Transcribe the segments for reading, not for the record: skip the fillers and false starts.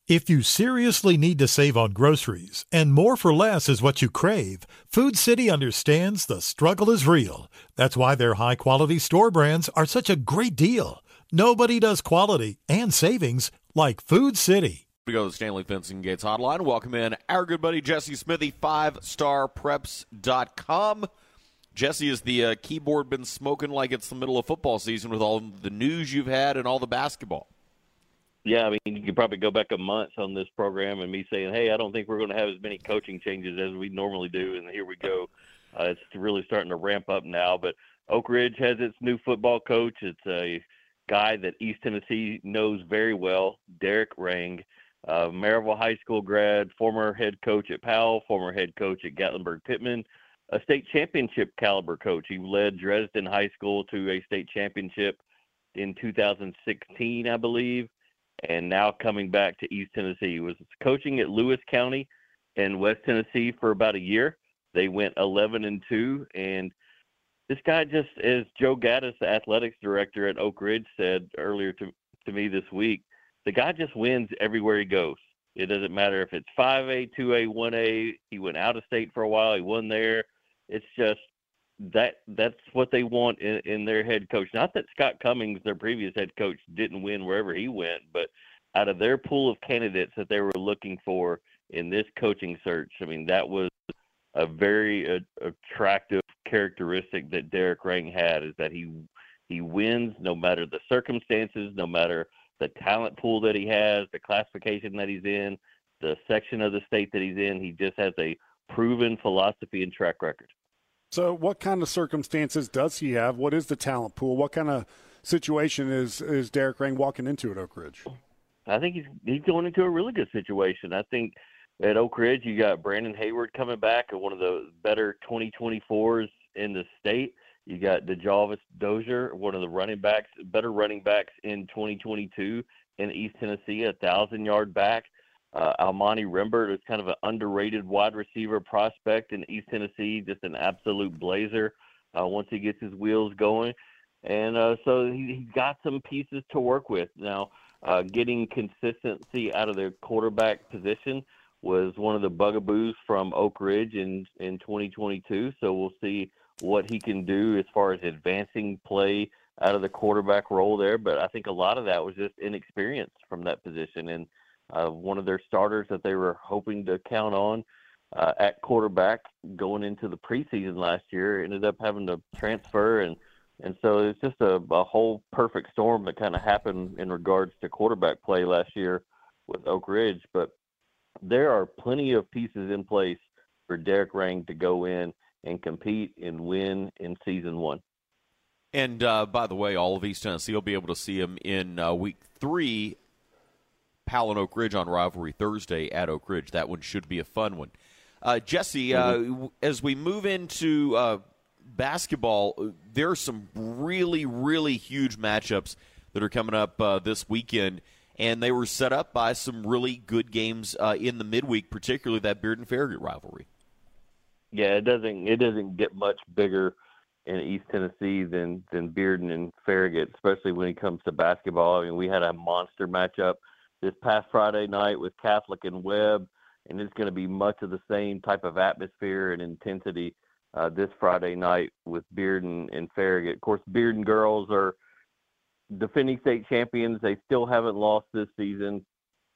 If you seriously need to save on groceries, and more for less is what you crave, Food City understands the struggle is real. That's why their high-quality store brands are such a great deal. Nobody does quality and savings like Food City. We go to the Stanley Fencing Gates hotline. Welcome in our good buddy Jesse Smithy, 5starpreps.com. Jesse, is the keyboard been smoking like it's the middle of football season with all the news you've had and all the basketball? Yeah, I mean, you could probably go back a month on this program and me saying, hey, I don't think we're going to have as many coaching changes as we normally do, and here we go. It's really starting to ramp up now. But Oak Ridge has its new football coach. It's a guy that East Tennessee knows very well, Derek Rang, Maryville High School grad, former head coach at Powell, former head coach at Gatlinburg-Pittman, a state championship caliber coach. He led Dresden High School to a state championship in 2016, I believe. And now coming back to East Tennessee. He was coaching at Lewis County in West Tennessee for about a year. They went 11-2, and this guy just, as Joe Gaddis, the athletics director at Oak Ridge, said earlier to me this week, the guy just wins everywhere he goes. It doesn't matter if it's 5A, 2A, 1A. He went out of state for a while. He won there. It's just that's what they want in their head coach. Not that Scott Cummings, their previous head coach, didn't win wherever he went, but out of their pool of candidates that they were looking for in this coaching search, I mean, that was a very attractive characteristic that Derek Rang had, is that he wins no matter the circumstances, no matter the talent pool that he has, the classification that he's in, the section of the state that he's in. He just has a proven philosophy and track record. So what kind of circumstances does he have? What is the talent pool? What kind of situation is Derek Rang walking into at Oak Ridge? I think he's going into a really good situation. I think at Oak Ridge you got Brandon Hayward coming back, one of the better 2024s in the state. You got DeJalvis Dozier, one of the better running backs in 2022 in East Tennessee, 1,000-yard back. Almani Rembert is kind of an underrated wide receiver prospect in East Tennessee, just an absolute blazer once he gets his wheels going. And so he's got some pieces to work with. Now, getting consistency out of the quarterback position was one of the bugaboos from Oak Ridge in 2022. So we'll see what he can do as far as advancing play out of the quarterback role there. But I think a lot of that was just inexperience from that position. And one of their starters that they were hoping to count on at quarterback going into the preseason last year ended up having to transfer. And so it's just a whole perfect storm that kind of happened in regards to quarterback play last year with Oak Ridge. But there are plenty of pieces in place for Derek Rang to go in and compete and win in season one. And by the way, all of East Tennessee will be able to see him in week 3, Powell and Oak Ridge on Rivalry Thursday at Oak Ridge. That one should be a fun one. Jesse, as we move into basketball, there are some really, really huge matchups that are coming up this weekend, and they were set up by some really good games in the midweek, particularly that Bearden-Farragut rivalry. Yeah, it doesn't get much bigger in East Tennessee than Bearden and Farragut, especially when it comes to basketball. I mean, we had a monster matchup this past Friday night with Catholic and Webb, and it's going to be much of the same type of atmosphere and intensity this Friday night with Bearden and Farragut. Of course, Bearden girls are defending state champions. They still haven't lost this season.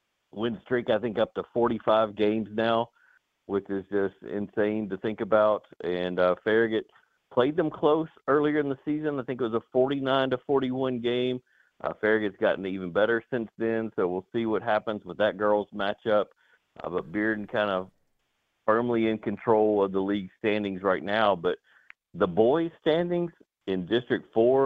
Win streak, I think, up to 45 games now, which is just insane to think about. And Farragut played them close earlier in the season. I think it was a 49-41 game. Farragut's gotten even better since then, so we'll see what happens with that girls' matchup. But Bearden kind of firmly in control of the league standings right now. But the boys' standings in District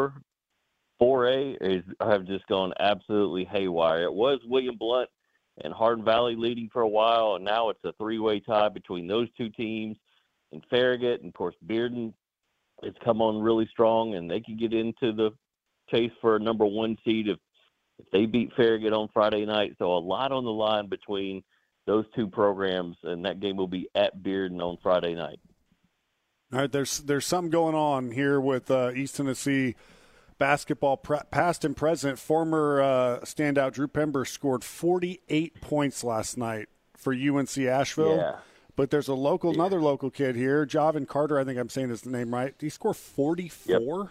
4A have just gone absolutely haywire. It was William Blount and Hardin Valley leading for a while, and now it's a 3-way tie between those two teams and Farragut. And, of course, Bearden has come on really strong, and they can get into the chase for a number 1 seed if they beat Farragut on Friday night. So a lot on the line between those two programs, and that game will be at Bearden on Friday night. All right, there's something going on here with East Tennessee basketball, past and present, former standout Drew Pember scored 48 points last night for UNC Asheville. Yeah. But there's another local kid here, Javin Carter, I think I'm saying his name right. Did he score 44? Yep.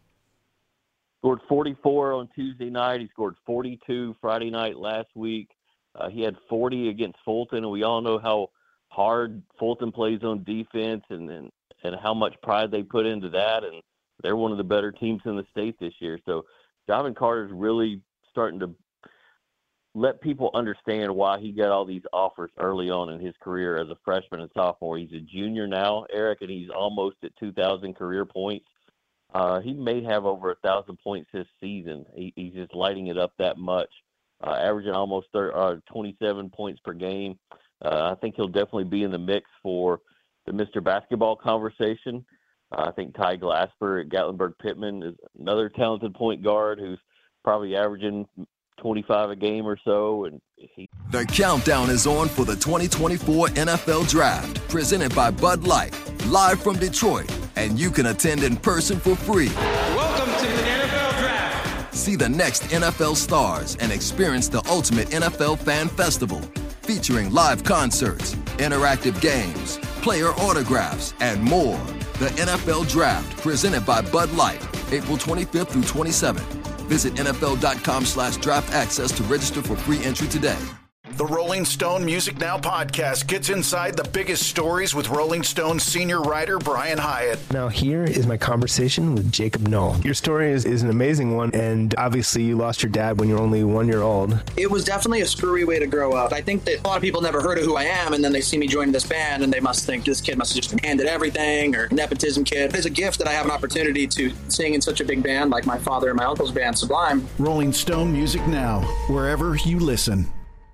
Scored 44 on Tuesday night. He scored 42 Friday night last week. He had 40 against Fulton, and we all know how hard Fulton plays on defense and how much pride they put into that. And they're one of the better teams in the state this year. So Javin Carter's really starting to let people understand why he got all these offers early on in his career as a freshman and sophomore. He's a junior now, Eric, and he's almost at 2,000 career points. He may have over 1,000 points this season. He's just lighting it up that much, averaging almost 27 points per game. I think he'll definitely be in the mix for the Mr. Basketball conversation. I think Ty Glasper at Gatlinburg-Pittman is another talented point guard who's probably averaging 25 a game or so. And The countdown is on for the 2024 NFL Draft, presented by Bud Light, live from Detroit, and you can attend in person for free. Welcome to the NFL Draft. See the next NFL stars and experience the ultimate NFL Fan Festival, featuring live concerts, interactive games, player autographs, and more. The NFL Draft, presented by Bud Light, April 25th through 27th. Visit NFL.com/draft access to register for free entry today. The Rolling Stone Music Now podcast gets inside the biggest stories with Rolling Stone senior writer Brian Hyatt. Now here is my conversation with Jacob Knoll. Your story is an amazing one, and obviously you lost your dad when you were only 1 year old. It was definitely a screwy way to grow up. I think that a lot of people never heard of who I am, and then they see me joining this band, and they must think this kid must have just been handed everything, or nepotism kid. It's a gift that I have an opportunity to sing in such a big band like my father and my uncle's band, Sublime. Rolling Stone Music Now, wherever you listen.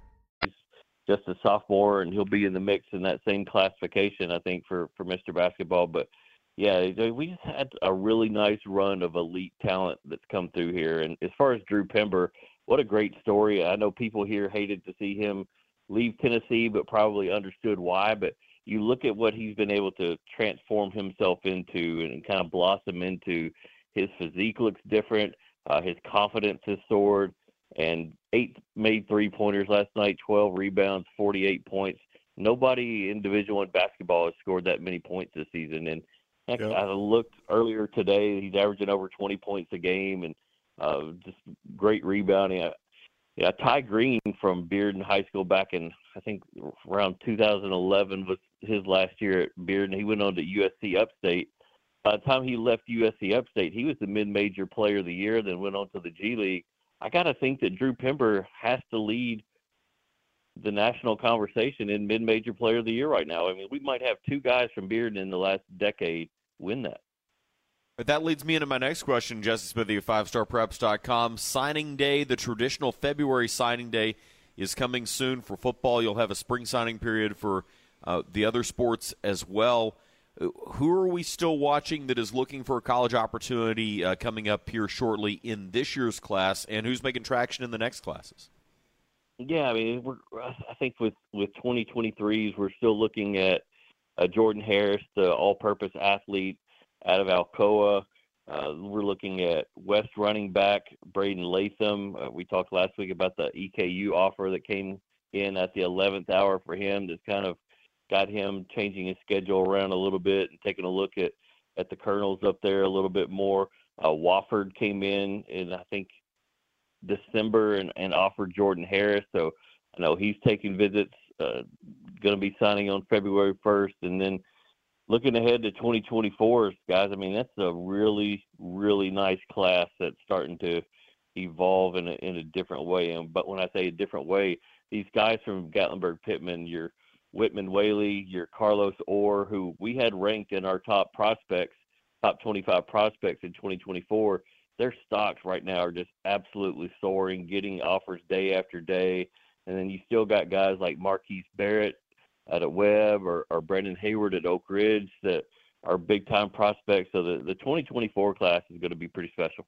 Just a sophomore, and he'll be in the mix in that same classification, I think, for Mr. Basketball. But, yeah, we just had a really nice run of elite talent that's come through here. And as far as Drew Pember, what a great story. I know people here hated to see him leave Tennessee, but probably understood why. But you look at what he's been able to transform himself into and kind of blossom into. His physique looks different. His confidence has soared. And 8 made three-pointers last night, 12 rebounds, 48 points. Nobody in Division I basketball has scored that many points this season. And heck, I looked earlier today, he's averaging over 20 points a game and just great rebounding. Ty Green from Bearden High School back in, I think, around 2011 was his last year at Bearden. He went on to USC Upstate. By the time he left USC Upstate, he was the mid-major player of the year, then went on to the G League. I got to think that Drew Pember has to lead the national conversation in mid-major player of the year right now. I mean, we might have 2 guys from Bearden in the last decade win that. But that leads me into my next question, Jesse Smithy of 5starpreps.com. Signing day, the traditional February signing day, is coming soon for football. You'll have a spring signing period for the other sports as well. Who are we still watching that is looking for a college opportunity coming up here shortly in this year's class, and who's making traction in the next classes? Yeah, I mean, I think with 2023s, we're still looking at Jordan Harris, the all-purpose athlete out of Alcoa. We're looking at West running back Braden Latham. We talked last week about the EKU offer that came in at the 11th hour for him. That's kind of got him changing his schedule around a little bit and taking a look at the Colonels up there a little bit more. Wofford came in I think, December and offered Jordan Harris. So I know he's taking visits, going to be signing on February 1st. And then looking ahead to 2024, guys, I mean, that's a really, really nice class that's starting to evolve in a different way. But when I say a different way, these guys from Gatlinburg-Pittman, your Whitman Whaley, your Carlos Orr, who we had ranked in our top 25 prospects in 2024, their stocks right now are just absolutely soaring, getting offers day after day. And then you still got guys like Marquise Barrett at Webb or Brendan Hayward at Oak Ridge that are big-time prospects. So the 2024 class is going to be pretty special.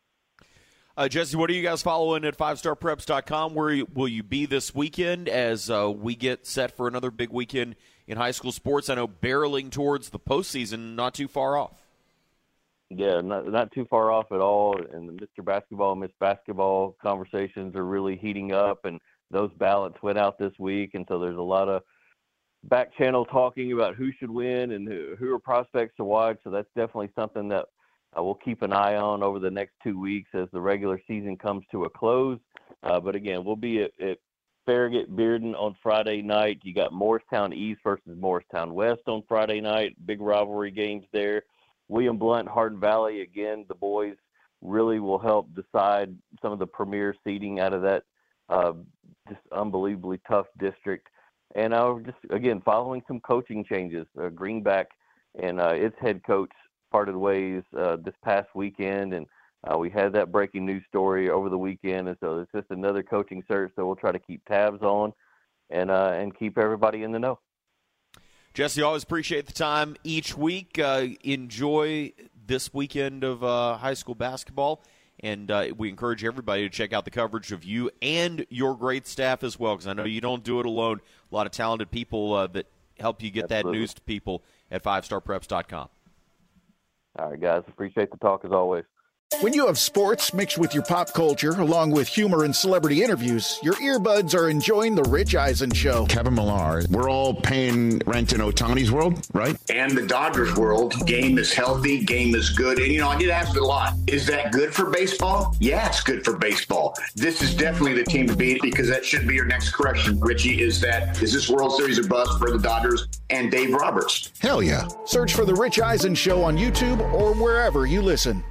Jesse, what are you guys following at 5starpreps.com? Where will you be this weekend as we get set for another big weekend in high school sports? I know barreling towards the postseason, not too far off. Yeah, not too far off at all. And the Mr. Basketball, Miss Basketball conversations are really heating up, and those ballots went out this week. And so there's a lot of back channel talking about who should win and who are prospects to watch. So that's definitely something that we'll keep an eye on over the next 2 weeks as the regular season comes to a close. But again, we'll be at Farragut Bearden on Friday night. You got Morristown East versus Morristown West on Friday night. Big rivalry games there. William Blount, Hardin Valley, again, the boys really will help decide some of the premier seeding out of that just unbelievably tough district. And just, again, following some coaching changes. Greenback and its head coach parted ways this past weekend, and we had that breaking news story over the weekend. And so it's just another coaching search that we'll try to keep tabs on and keep everybody in the know. Jesse, always appreciate the time each week. Enjoy this weekend of high school basketball, and we encourage everybody to check out the coverage of you and your great staff as well, because I know you don't do it alone. A lot of talented people that help you get Absolutely. that news to people at 5starpreps.com. All right, guys. Appreciate the talk as always. When you have sports mixed with your pop culture, along with humor and celebrity interviews, your earbuds are enjoying The Rich Eisen Show. Kevin Millar, we're all paying rent in Ohtani's world, right? And the Dodgers world. Game is healthy, game is good. And, I get asked a lot, is that good for baseball? Yeah, it's good for baseball. This is definitely the team to beat, because that should be your next question, Richie, is this World Series a bust for the Dodgers and Dave Roberts? Hell yeah. Search for The Rich Eisen Show on YouTube or wherever you listen.